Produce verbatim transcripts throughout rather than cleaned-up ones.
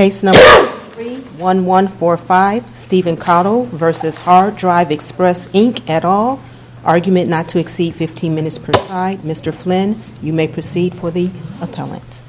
Case number three one one four five, Stephen Cottle versus Hard Drive Express, Incorporated et al. Argument not to exceed fifteen minutes per side. Mister Flynn, you may proceed for the appellant.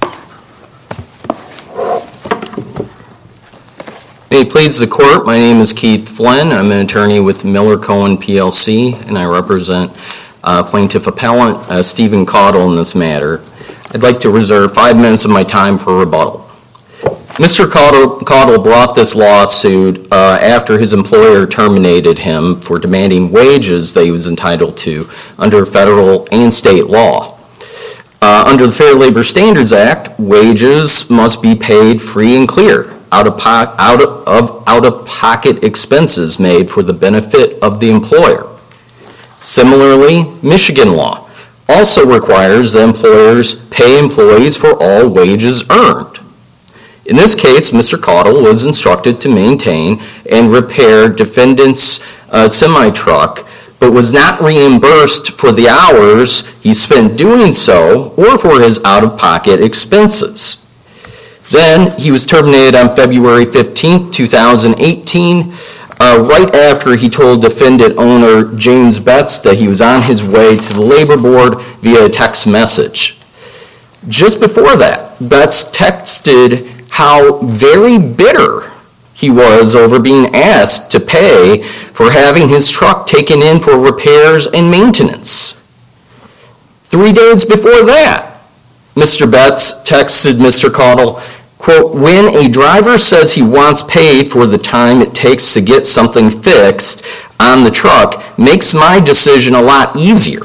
May it please the court, my name is Keith Flynn. I'm an attorney with Miller Cohen P L C, and I represent uh, plaintiff appellant uh, Stephen Cottle in this matter. I'd like to reserve five minutes of my time for rebuttal. Mister Cottle, Cottle brought this lawsuit uh, after his employer terminated him for demanding wages that he was entitled to under federal and state law. Uh, under the Fair Labor Standards Act, wages must be paid free and clear, out of, po- out of, of out-of-pocket expenses made for the benefit of the employer. Similarly, Michigan law also requires that employers pay employees for all wages earned. In this case, Mister Cottle was instructed to maintain and repair defendant's uh, semi-truck, but was not reimbursed for the hours he spent doing so or for his out-of-pocket expenses. Then he was terminated on February fifteenth, two thousand eighteen, uh, right after he told defendant owner James Betts that he was on his way to the labor board via a text message. Just before that, Betts texted how very bitter he was over being asked to pay for having his truck taken in for repairs and maintenance. Three days before that, Mister Betts texted Mister Cottle, quote, "When a driver says he wants paid for the time it takes to get something fixed on the truck, makes my decision a lot easier."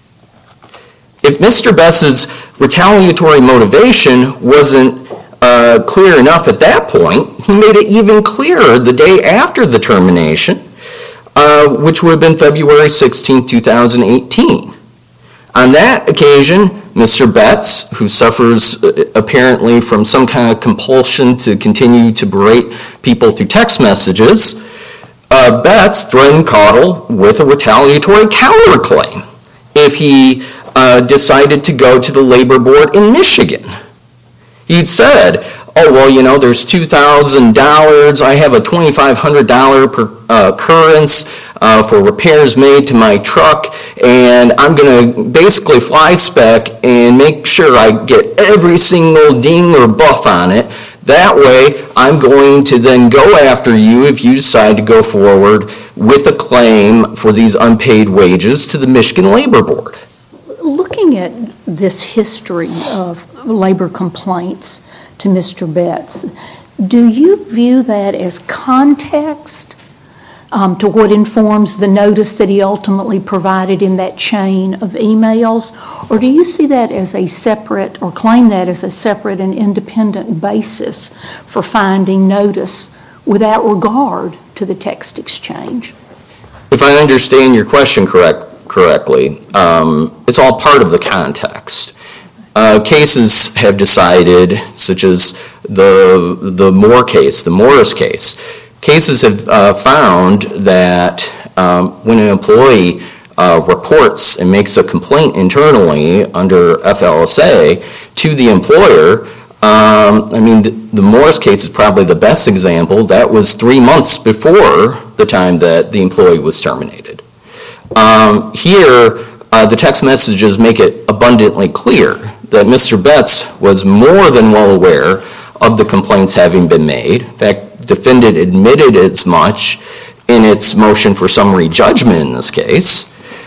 If Mister Betts's retaliatory motivation wasn't uh, clear enough at that point, he made it even clearer the day after the termination, uh, which would have been February sixteenth, two thousand eighteen. On that occasion, Mister Betts, who suffers uh, apparently from some kind of compulsion to continue to berate people through text messages, uh, Betts threatened Cottle with a retaliatory counterclaim if he uh, decided to go to the labor board in Michigan. He'd said, oh, well, you know, there's two thousand dollars, I have a twenty-five hundred dollars per uh, occurrence uh, for repairs made to my truck, and I'm going to basically fly spec and make sure I get every single ding or buff on it. That way, I'm going to then go after you if you decide to go forward with a claim for these unpaid wages to the Michigan Labor Board. Looking at this history of labor complaints to Mister Betts, do you view that as context um, to what informs the notice that he ultimately provided in that chain of emails? Or do you see that as a separate, or claim that as a separate and independent basis for finding notice without regard to the text exchange? If I understand your question correct, correctly, um, it's all part of the context. Uh, cases have decided, such as the the Moore case, the Morris case, cases have uh, found that um, when an employee uh, reports and makes a complaint internally under F L S A to the employer, um, I mean, the, the Morris case is probably the best example. That was three months before the time that the employee was terminated. Um, here, uh, the text messages make it abundantly clear that Mister Betts was more than well aware of the complaints having been made. In fact, defendant admitted as much in its motion for summary judgment in this case.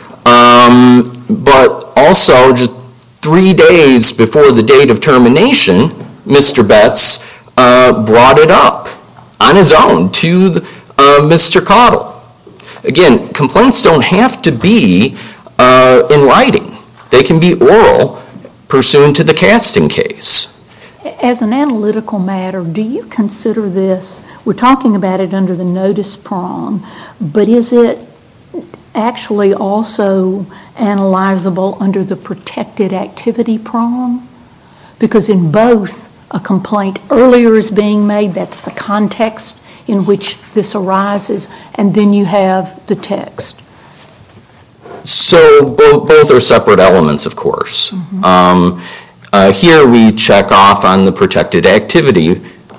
Um, but also, just three days before the date of termination, Mister Betts uh, brought it up on his own to the, uh, Mister Cottle. Again, complaints don't have to be uh, in writing. They can be oral, pursuant to the casting case. As an analytical matter, do you consider this, we're talking about it under the notice prong, but is it actually also analyzable under the protected activity prong? Because in both, a complaint earlier is being made, that's the context in which this arises, and then you have the text. So both, both are separate elements, of course. Mm-hmm. Um, uh, here we check off on the protected activity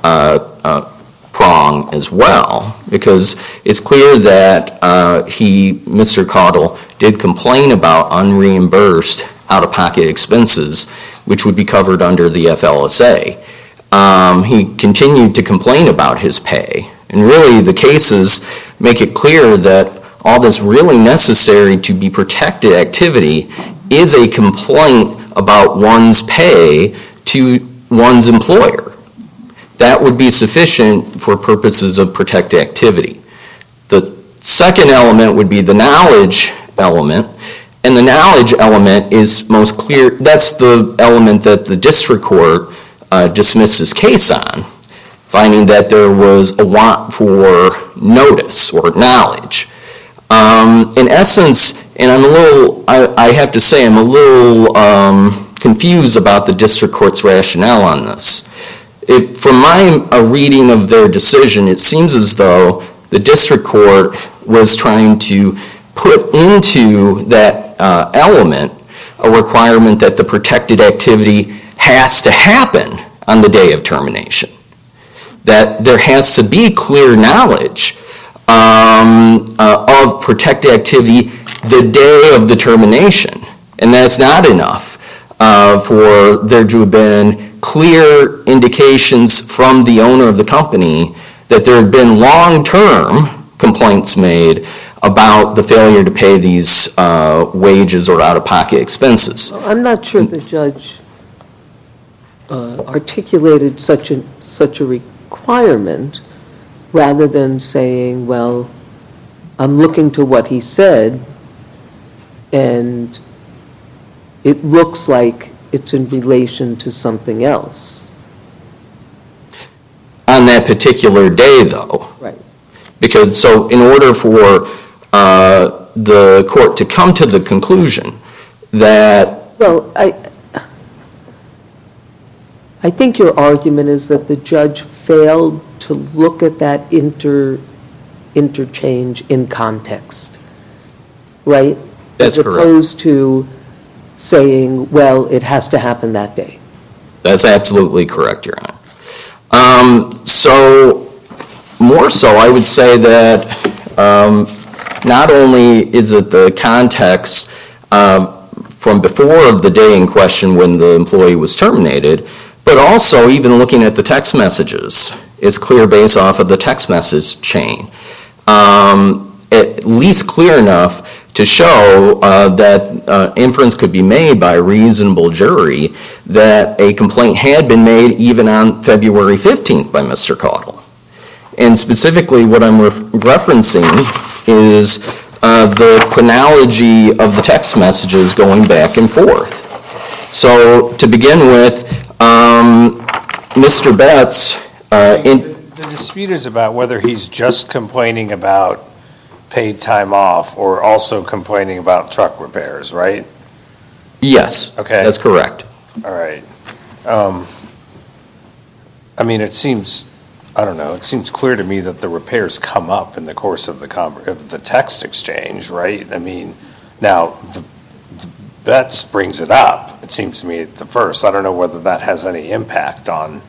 uh, uh, prong as well, because it's clear that uh, he, Mister Caudle, did complain about unreimbursed out-of-pocket expenses, which would be covered under the F L S A. Um, he continued to complain about his pay, and really the cases make it clear that all that's really necessary to be protected activity is a complaint about one's pay to one's employer. That would be sufficient for purposes of protected activity. The second element would be the knowledge element, and the knowledge element is most clear. That's the element that the district court uh, dismissed his case on, finding that there was a want for notice or knowledge. Um, in essence, and I'm a little, I, I have to say, I'm a little um, confused about the district court's rationale on this. It, from my uh, reading of their decision, it seems as though the district court was trying to put into that uh, element a requirement that the protected activity has to happen on the day of termination. That there has to be clear knowledge um, uh, of protected activity the day of the termination. And that's not enough uh, for there to have been clear indications from the owner of the company that there had been long-term complaints made about the failure to pay these uh, wages or out-of-pocket expenses. I'm not sure the judge uh, articulated such a, such a requirement rather than saying, well, I'm looking to what he said and it looks like it's in relation to something else. On that particular day, though. Right. Because, so in order for uh, the court to come to the conclusion that... Well, I, I think your argument is that the judge failed to look at that inter, interchange in context, right? That's correct. As opposed to saying, well, it has to happen that day. That's absolutely correct, Your Honor. Um, so, more so, I would say that um, not only is it the context uh, from before the day in question when the employee was terminated, but also even looking at the text messages is clear based off of the text message chain. Um, at least clear enough to show uh, that uh, inference could be made by a reasonable jury that a complaint had been made even on February fifteenth by Mister Caudle. And specifically what I'm re- referencing is uh, the chronology of the text messages going back and forth. So to begin with, um, Mister Betts... Uh, in, the, the dispute is about whether he's just complaining about paid time off or also complaining about truck repairs, right? Yes. Okay. That's correct. All right. Um, I mean, it seems, I don't know, it seems clear to me that the repairs come up in the course of the com- of the text exchange, right? I mean, now, the, the Betts brings it up, it seems to me, at the first. I don't know whether that has any impact on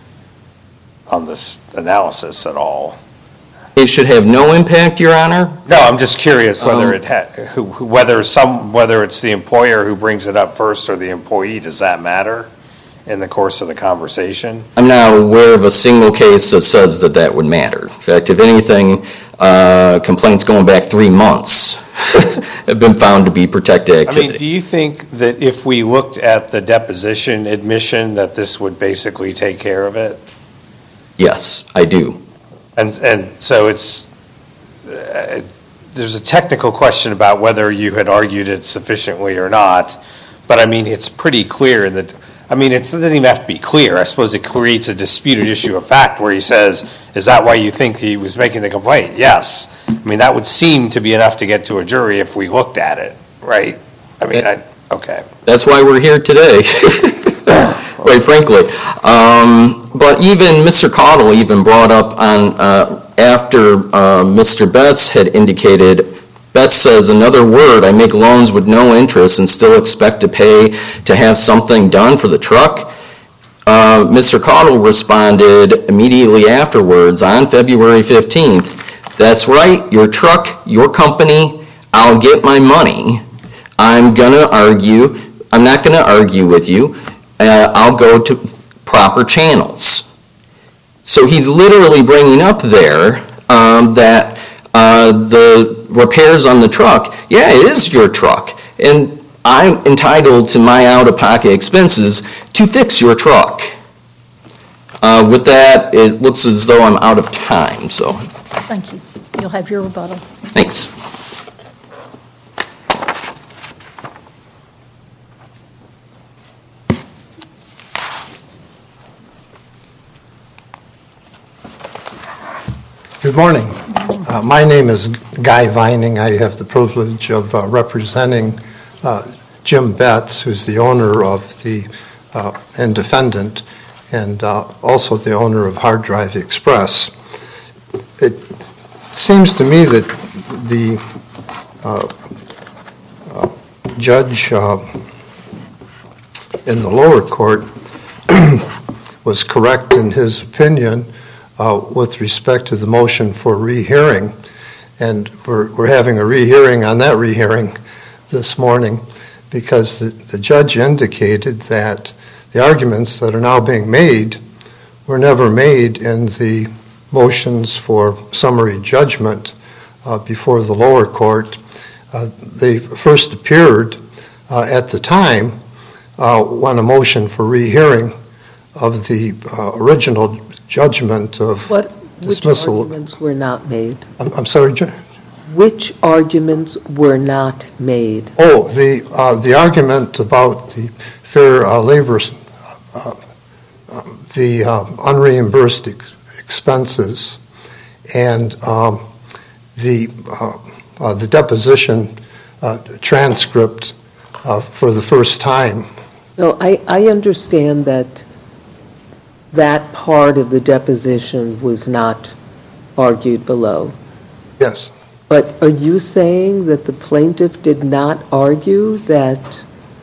on this analysis at all. It should have no impact, Your Honor. No, I'm just curious whether Um, it ha- who, who- whether some whether it's the employer who brings it up first or the employee. Does that matter in the course of the conversation? I'm not aware of a single case that says that that would matter. In fact, if anything, uh, complaints going back three months have been found to be protected activity. I mean, do you think that if we looked at the deposition admission that this would basically take care of it? Yes, I do. And and so it's uh, there's a technical question about whether you had argued it sufficiently or not, but I mean it's pretty clear in that. I mean, it doesn't even have to be clear. I suppose it creates a disputed issue of fact where he says, "Is that why you think he was making the complaint?" Yes. I mean, that would seem to be enough to get to a jury if we looked at it, right? I mean, I, okay. That's why we're here today, quite frankly. Um, but even Mister Caudle even brought up on, uh, after uh, Mister Betts had indicated, Betts says, another word, I make loans with no interest and still expect to pay to have something done for the truck. uh, Mister Caudle responded immediately afterwards on February fifteenth, "That's right, your truck, your company, I'll get my money. I'm going to argue, I'm not going to argue with you. Uh, I'll go to proper channels." So he's literally bringing up there um, that uh, the repairs on the truck, yeah, it is your truck, and I'm entitled to my out-of-pocket expenses to fix your truck. Uh, with that, it looks as though I'm out of time, so Thank you. You'll have your rebuttal. thanks. Good morning. Uh, my name is Guy Vining. I have the privilege of uh, representing uh, Jim Betts, who's the owner of the uh, and defendant, and uh, also the owner of Hard Drive Express. It seems to me that the uh, uh, judge uh, in the lower court was correct in his opinion Uh, with respect to the motion for rehearing, and we're, we're having a rehearing on that rehearing this morning because the, the judge indicated that the arguments that are now being made were never made in the motions for summary judgment uh, before the lower court. Uh, they first appeared uh, at the time uh, when a motion for rehearing of the uh, original judgment of What, which dismissal. arguments were not made? I'm, I'm sorry, Judge? Which arguments were not made? Oh, the uh, the argument about the fair uh, labor, uh, uh, the uh, unreimbursed ex- expenses, and um, the uh, uh, the deposition uh, transcript uh, for the first time. No, I, I understand that that part of the deposition was not argued below. Yes. But are you saying that the plaintiff did not argue that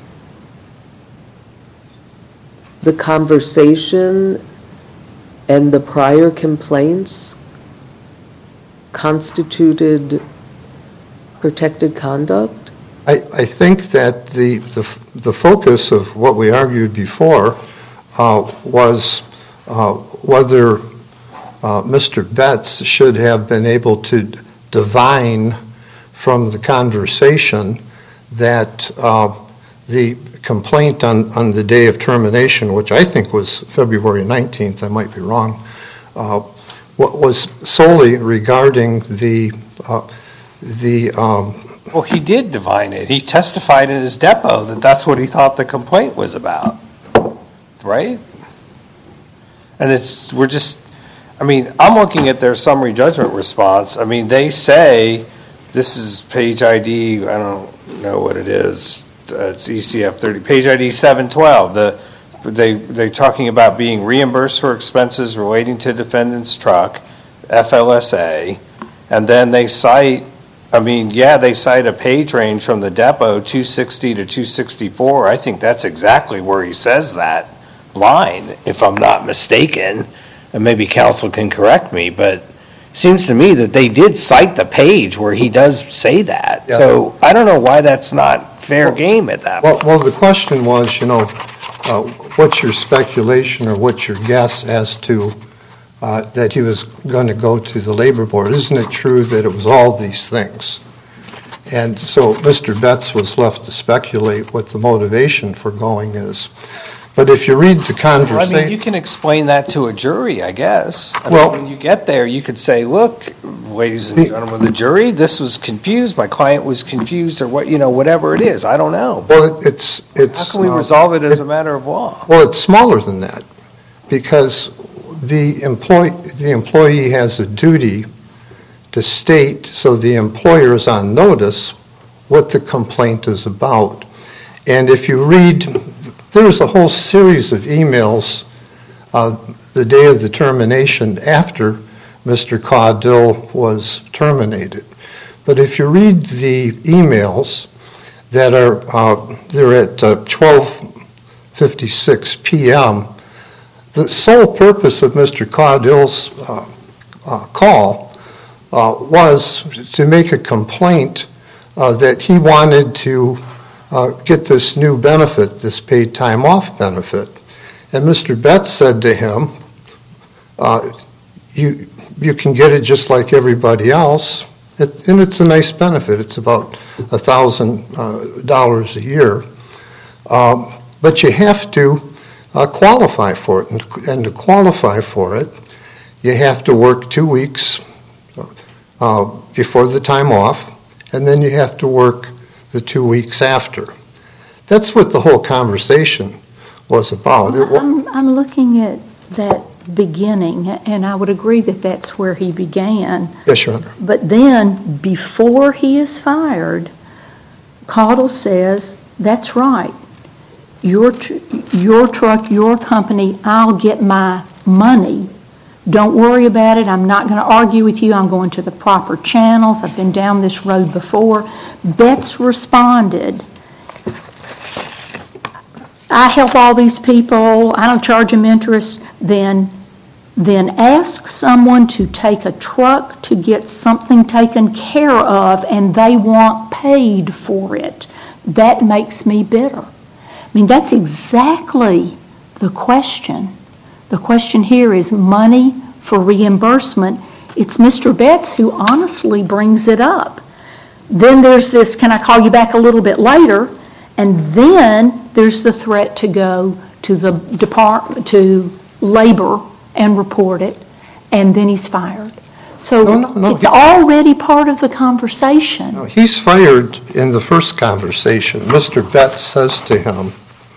the conversation and the prior complaints constituted protected conduct? I, I think that the, the the focus of what we argued before uh, was uh, whether uh, Mister Betts should have been able to divine from the conversation that uh, the complaint on, on the day of termination, which I think was February nineteenth, I might be wrong, uh, what was solely regarding the uh, the um, Well, he did divine it. He testified in his depo that that's what he thought the complaint was about, right? And it's, we're just, I mean, I'm looking at their summary judgment response. I mean, they say, this is page I D, I don't know what it is, uh, it's E C F thirty, page I D seven twelve. The, they, they're talking about being reimbursed for expenses relating to defendant's truck, F L S A, and then they cite, I mean, yeah, they cite a page range from the depo, two sixty to two sixty-four. I think that's exactly where he says that line, if I'm not mistaken. And maybe counsel can correct me, but it seems to me that they did cite the page where he does say that. Yeah. So I don't know why that's not fair Well, game at that well, point. well, the question was, you know, uh, what's your speculation or what's your guess as to uh, that he was going to go to the labor board? Isn't it true that it was all these things? And so Mister Betts was left to speculate what the motivation for going is. But if you read the Well, I conversation... mean, you can explain that to a jury, I guess. I mean, Well- when you get there, you could say, look, ladies and gentlemen of the jury, this was confused, my client was confused, or what, you know, whatever it is, I don't know. Well, it- it's... it's How can we uh, resolve it as it- a matter of law? Well, it's smaller than that, because the employee, the employee has a duty to state, so the employer is on notice, what the complaint is about. And if you read, there's a whole series of emails uh, the day of the termination after Mister Caudill was terminated. But if you read the emails that are, uh, they're at uh, twelve fifty-six p.m., The sole purpose of Mister Caudill's uh, uh, call uh, was to make a complaint uh, that he wanted to uh, get this new benefit, this paid time off benefit. And Mister Betts said to him, uh, you, you can get it just like everybody else, it, and it's a nice benefit. It's about one thousand dollars a year. Um, but you have to uh, qualify for it. And, and to qualify for it, you have to work two weeks uh, before the time off, and then you have to work the two weeks after. That's what the whole conversation was about. It wa- I'm, I'm looking at that beginning, and I would agree that that's where he began. Yes, Your Honor. But then, before he is fired, Caudill says, that's right, your, tr- your truck, your company, I'll get my money. Don't worry about it. I'm not going to argue with you. I'm going to the proper channels. I've been down this road before. Betts responded, I help all these people. I don't charge them interest. Then, then ask someone to take a truck to get something taken care of, and they want paid for it. That makes me bitter. I mean, that's exactly the question. The question here is money for reimbursement. It's Mister Betts who honestly brings it up. Then there's this, can I call you back a little bit later? And then there's the threat to go to the department, to labor and report it, and then he's fired. So No, no, no, it's he- already part of the conversation. No, he's fired in the first conversation. Mister Betts says to him,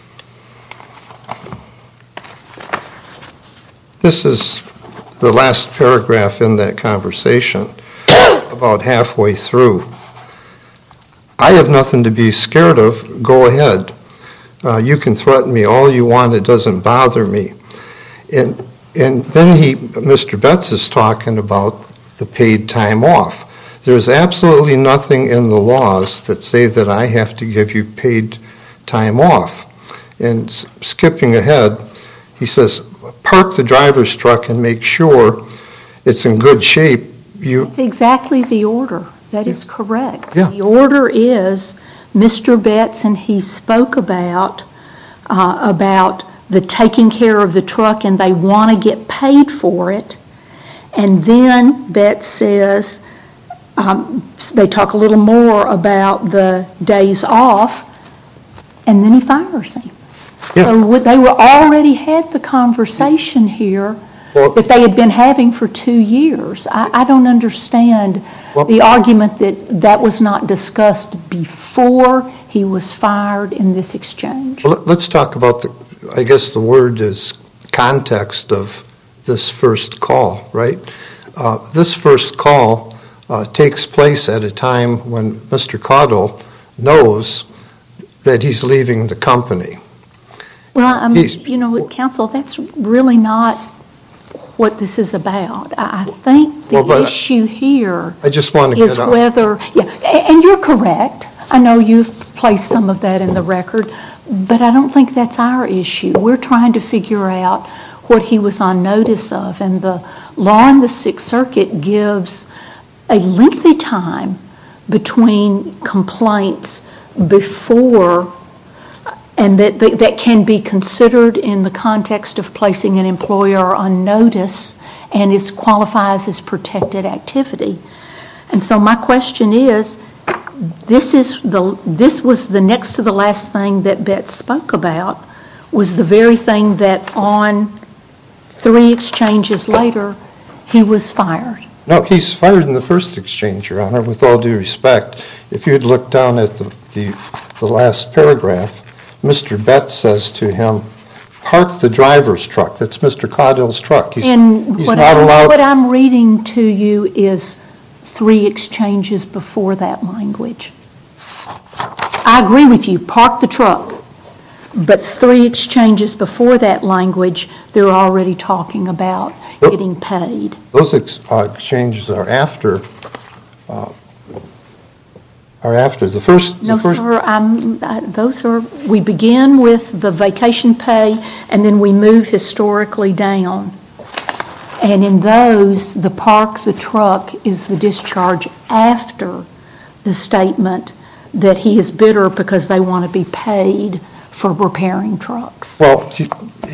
this is the last paragraph in that conversation, about halfway through. I have nothing to be scared of. Go ahead. Uh, you can threaten me all you want. It doesn't bother me. And and then he, Mister Betts is talking about the paid time off. There's absolutely nothing in the laws that say that I have to give you paid time off. And s- skipping ahead, he says, park the driver's truck and make sure it's in good shape. You It's exactly the order. That is correct. Yeah. The order is Mister Betts, and he spoke about uh, about the taking care of the truck, and they want to get paid for it. And then Betts says, um, they talk a little more about the days off, and then he fires him. Yeah. So what- they were already had the conversation here Well- that they had been having for two years. I, I don't understand Well- the argument that that was not discussed before he was fired in this exchange. Well, let- let's talk about the, I guess the word is context of this first call, right? Uh, This first call uh, takes place at a time when Mister Caudill knows that he's leaving the company. Well, I'm, He's- you know, counsel, that's really not what this is about. I, I think the Well, but- issue here I just want to is get off. whether, yeah, a- and you're correct. I know you've placed some of that in the record, but I don't think that's our issue. We're trying to figure out what he was on notice of, and the law in the Sixth Circuit gives a lengthy time between complaints before, and that, that that can be considered in the context of placing an employer on notice, and it qualifies as protected activity. And so my question is, this is the this was the next to the last thing that Betts spoke about, was the very thing that on three exchanges later, he was fired. No, he's fired in the first exchange, Your Honor, with all due respect. If you'd look down at the, the, the last paragraph, Mister Betts says to him, park the driver's truck. That's Mister Caudill's truck. He's, And he's what not I'm, allowed. what I'm reading to you is three exchanges before that language. I agree with you, park the truck. But three exchanges before that language, they're already talking about Well- getting paid. Those ex- uh, exchanges are after, uh, or after? The first? No, the first, sir, I'm, uh, those are, we begin with the vacation pay, and then we move historically down. And in those, the park the truck is the discharge after the statement that he is bitter because they want to be paid for repairing trucks. Well, you,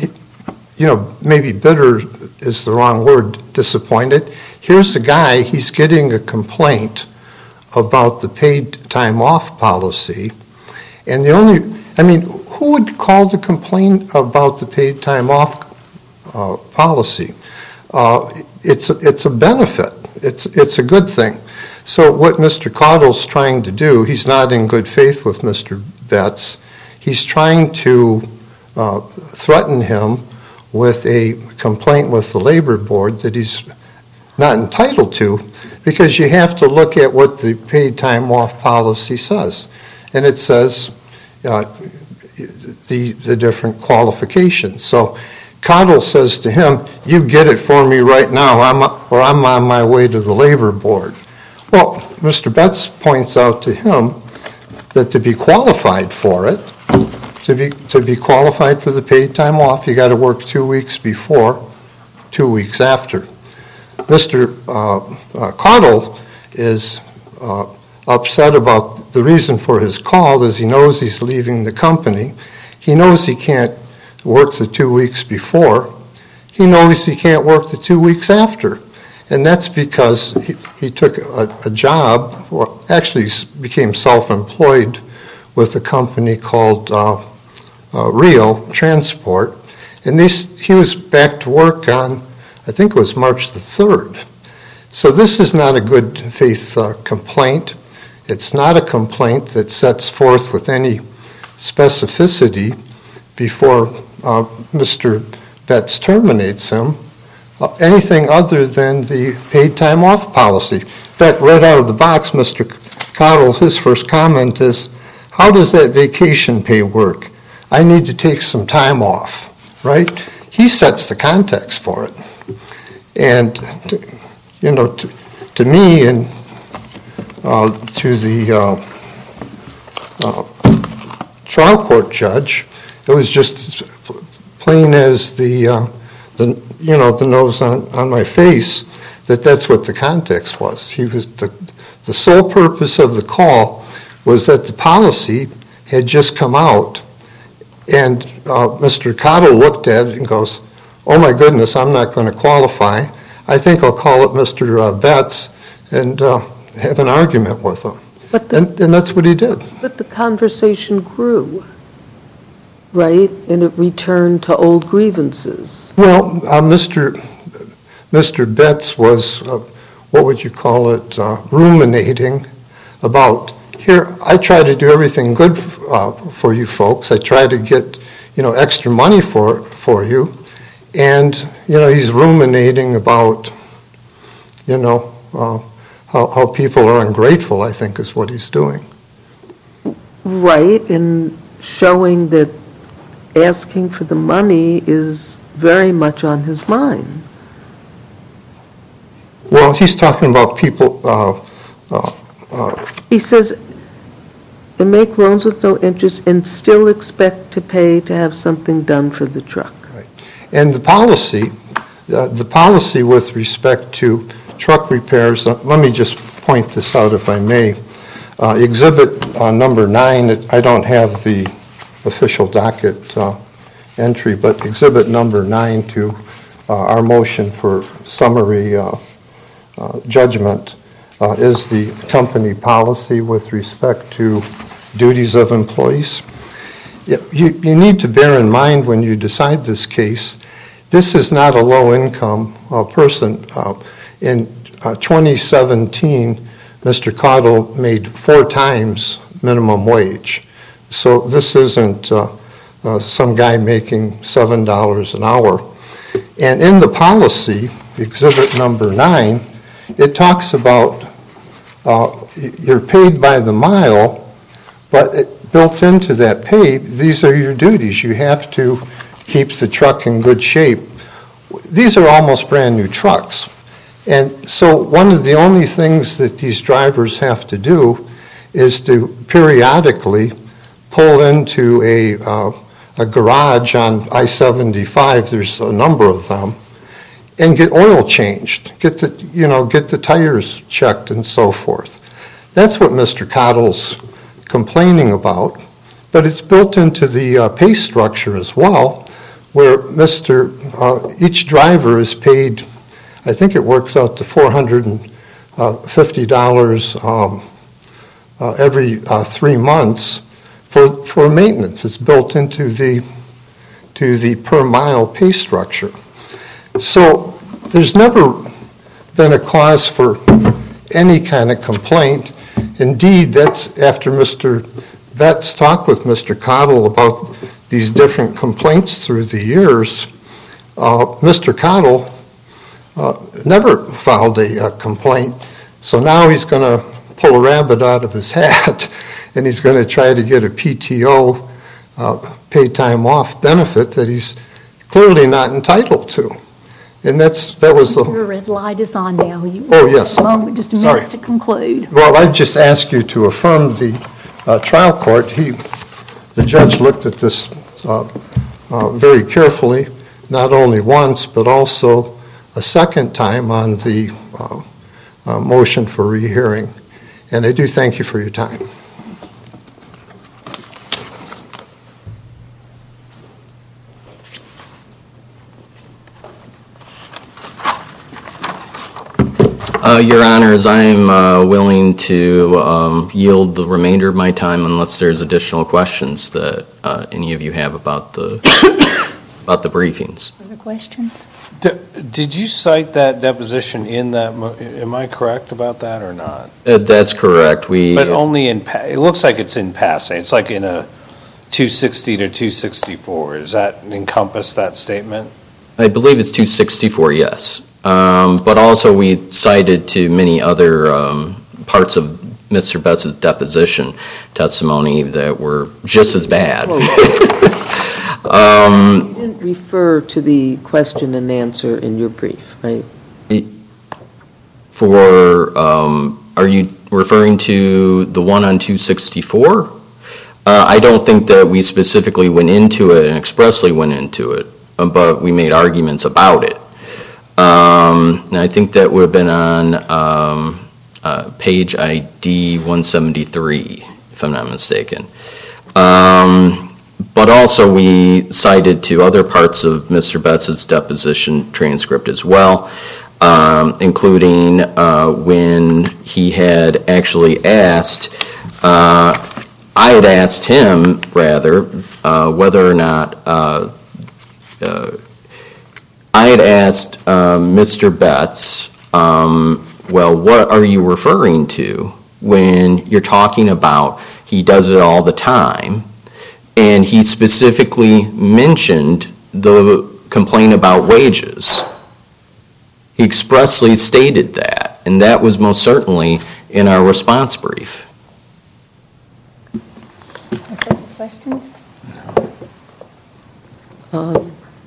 you know, maybe bitter is the wrong word, disappointed. Here's a guy, he's getting a complaint about the paid time off policy, and the only, I mean, who would call to complain about the paid time off uh, policy? Uh, it's, a, it's a benefit. It's, it's a good thing. So what Mister Caudle's trying to do, he's not in good faith with Mister Betts. He's trying to uh, threaten him with a complaint with the labor board that he's not entitled to, because you have to look at what the paid time off policy says. And it says uh, the, the different qualifications. So Caudle says to him, you get it for me right now, I'm, or I'm on my way to the labor board. Well, Mister Betts points out to him that to be qualified for it, to be, to be qualified for the paid time off, you got to work two weeks before, two weeks after. Mister Uh, uh, Caudle is uh, upset about the reason for his call is he knows he's leaving the company. He knows he can't work the two weeks before. He knows he can't work the two weeks after. And that's because he, he took a, a job, well, actually became self-employed with a company called uh, uh, Rio Transport. And this, he was back to work on, I think it was March the third. So this is not a good faith uh, complaint. It's not a complaint that sets forth with any specificity before uh, Mister Betts terminates him. Uh, anything other than the paid time off policy. In fact, right out of the box, Mister Caudle, his first comment is, how does that vacation pay work? I need to take some time off, right? He sets the context for it. And, to, you know, to, to me and uh, to the uh, uh, trial court judge, it was just plain as the, uh, the you know, the nose on, on my face, that that's what the context was. He was the, the sole purpose of the call was that the policy had just come out, and uh, Mister Caudle looked at it and goes, oh my goodness, I'm not going to qualify. I think I'll call it Mister Uh, Betts and uh, have an argument with him. But the, and, and that's what he did. But the conversation grew, right? And it returned to old grievances. Well, uh, Mister Mister Betts was, uh, what would you call it, uh, ruminating about, here, I try to do everything good uh, for you folks. I try to get, you know, extra money for, for you. And, you know, he's ruminating about, you know, uh, how, how people are ungrateful, I think, is what he's doing. Right, and showing that asking for the money is very much on his mind. Well, he's talking about people. Uh, uh, uh, he says, and make loans with no interest and still expect to pay to have something done for the truck. Right. And the policy, uh, the policy with respect to truck repairs, uh, let me just point this out if I may. Uh, exhibit uh, number nine, I don't have the official docket uh, entry, but exhibit number nine to uh, our motion for summary uh, uh, judgment uh, is the company policy with respect to duties of employees. You, you need to bear in mind when you decide this case, this is not a low-income uh, person. Uh, in uh, twenty seventeen, Mister Caudle made four times minimum wage. So this isn't uh, uh, some guy making seven dollars an hour. And in the policy, exhibit number nine, it talks about uh, you're paid by the mile, but it, built into that pay, these are your duties. You have to keep the truck in good shape. These are almost brand new trucks. And so one of the only things that these drivers have to do is to periodically pull into a, uh, a garage on I seventy-five, there's a number of them, and get oil changed, get the, you know, get the tires checked and so forth. That's what Mister Cottle's complaining about, but it's built into the uh, pay structure as well, where Mister Uh, each driver is paid, I think it works out to four hundred fifty dollars um, uh, every uh, three months for, for maintenance. It's built into the, to the per mile pay structure. So there's never been a cause for any kind of complaint. Indeed, that's after Mister Betts talked with Mister Cottle about these different complaints through the years. Uh, Mister Cottle uh, never filed a, a complaint, so now he's going to pull a rabbit out of his hat and he's going to try to get a P T O, uh, paid time off benefit that he's clearly not entitled to. And that's that was the... Your red light is on now. You, oh, yes. A moment, just a minute Sorry. to conclude. Well, I just ask you to affirm the uh, trial court. He, the judge looked at this uh, uh, very carefully, not only once, but also a second time on the uh, uh, motion for rehearing. And I do thank you for your time. Uh, Your Honors, I am uh, willing to um, yield the remainder of my time unless there's additional questions that uh, any of you have about the about the briefings. Further questions? D- Did you cite that deposition in that, mo- am I correct about that or not? Uh, that's correct. We But only in, pa- it looks like it's in passing. It's like in a two sixty to two sixty-four. Does that encompass that statement? I believe it's two sixty-four, yes. Um, but also we cited to many other um, parts of Mister Betts' deposition testimony that were just as bad. um, You didn't refer to the question and answer in your brief, right? For, um, are you referring to the one on two sixty-four? Uh, I don't think that we specifically went into it and expressly went into it, but we made arguments about it. Um, and I think that would have been on um, uh, page I D one seventy-three, if I'm not mistaken. Um, but also we cited to other parts of Mister Betts' deposition transcript as well, um, including uh, when he had actually asked, uh, I had asked him, rather, uh, whether or not uh, uh, I had asked uh, Mister Betts, um, well, what are you referring to when you're talking about he does it all the time? And he specifically mentioned the complaint about wages. He expressly stated that, and that was most certainly in our response brief. Further questions? Um,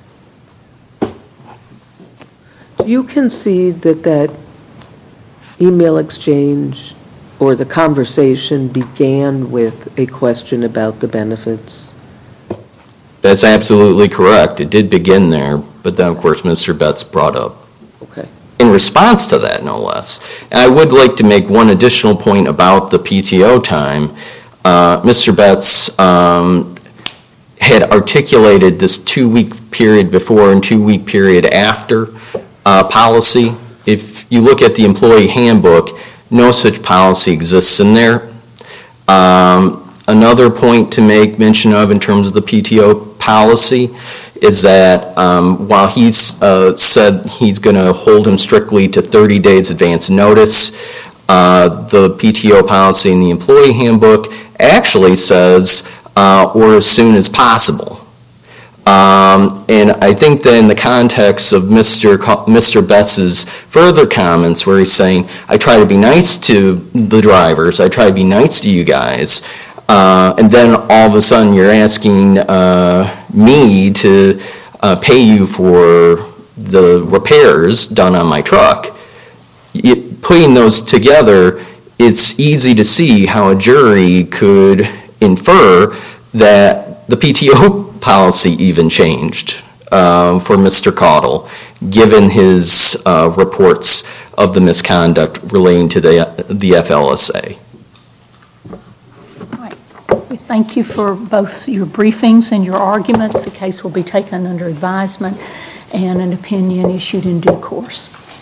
Do you concede that that email exchange or the conversation began with a question about the benefits? That's absolutely correct. It did begin there, but then, of course, Mister Betts brought up Okay. in response to that, no less. And I would like to make one additional point about the P T O time. Uh, Mister Betts um, had articulated this two-week period before and two-week period after uh, policy. If you look at the employee handbook, no such policy exists in there. Um, another point to make mention of in terms of the P T O policy is that um, while he's uh, said he's going to hold him strictly to thirty days advance notice, uh, the P T O policy in the employee handbook actually says uh, or as soon as possible. Um, and I think that in the context of Mister Co- Mister Betts' further comments where he's saying, I try to be nice to the drivers, I try to be nice to you guys, uh, and then all of a sudden you're asking uh, me to uh, pay you for the repairs done on my truck. It, putting those together it's easy to see how a jury could infer that the P T O policy even changed uh, for Mister Caudle, given his uh, reports of the misconduct relating to the, the F L S A. All right. We thank you for both your briefings and your arguments. The case will be taken under advisement and an opinion issued in due course.